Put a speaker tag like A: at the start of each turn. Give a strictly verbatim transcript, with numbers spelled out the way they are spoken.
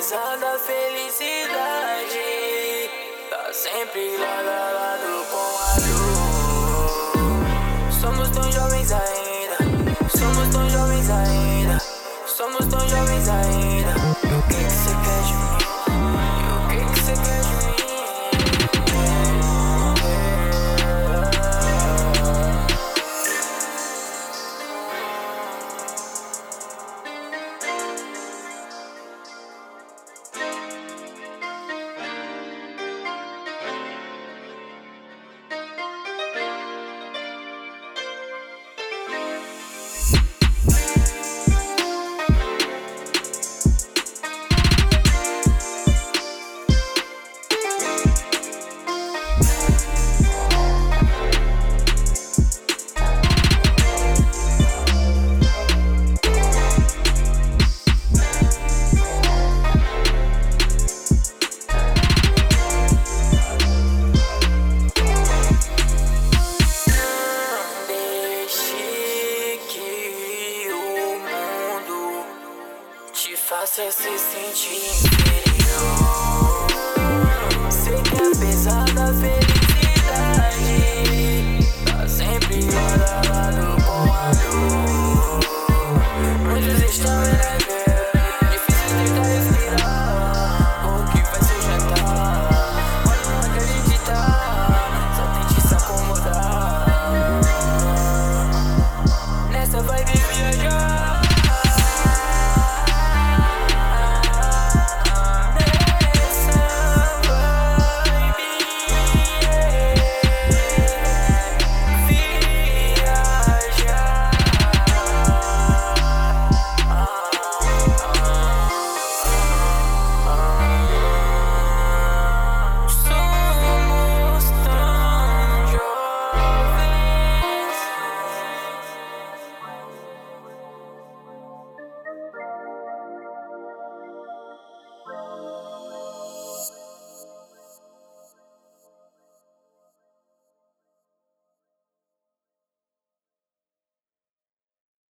A: apesar da felicidade, tá sempre lado a lado com a dor. Somos tão jovens ainda, somos tão jovens ainda, somos tão jovens ainda. E o que que cê quer de mim? E o que que cê quer de mim? Faça se sentir inferior. Sei que apesar da felicidade, tá sempre lado a lado com a dor. Muitos estão